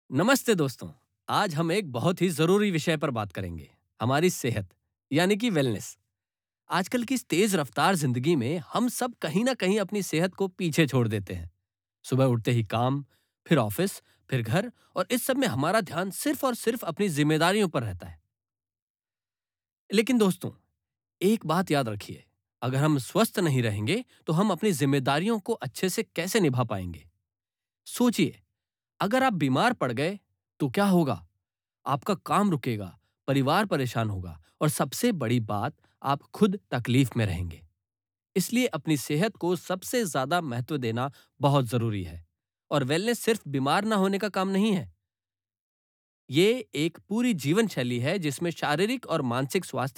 नमस्ते दोस्तों। आज हम एक बहुत ही जरूरी विषय पर बात करेंगे। हमारी सेहत यानी कि वेलनेस। आजकल की इस तेज रफ्तार जिंदगी में हम सब कहीं ना कहीं अपनी सेहत को पीछे छोड़ देते हैं। सुबह उठते ही काम, फिर ऑफिस, फिर घर, और इस सब में हमारा ध्यान सिर्फ और सिर्फ अपनी जिम्मेदारियों पर रहता है। लेकिन दोस्तों, एक बात याद रखिए, अगर हम स्वस्थ नहीं रहेंगे तो हम अपनी जिम्मेदारियों को अच्छे से कैसे निभा पाएंगे। सोचिए, अगर आप बीमार पड़ गए तो क्या होगा? आपका काम रुकेगा, परिवार परेशान होगा, और सबसे बड़ी बात, आप खुद तकलीफ में रहेंगे। इसलिए अपनी सेहत को सबसे ज्यादा महत्व देना बहुत जरूरी है। और वेलनेस सिर्फ बीमार ना होने का काम नहीं है। ये एक पूरी जीवन शैली है जिसमें शारीरिक और मानसिक स्वास्थ्य